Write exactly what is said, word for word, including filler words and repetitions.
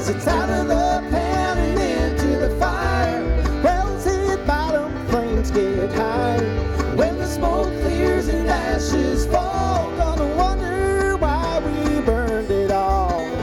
as it's out of the pan and into the fire. Wells hit bottom, flames get high. When the smoke clears and ashes fall,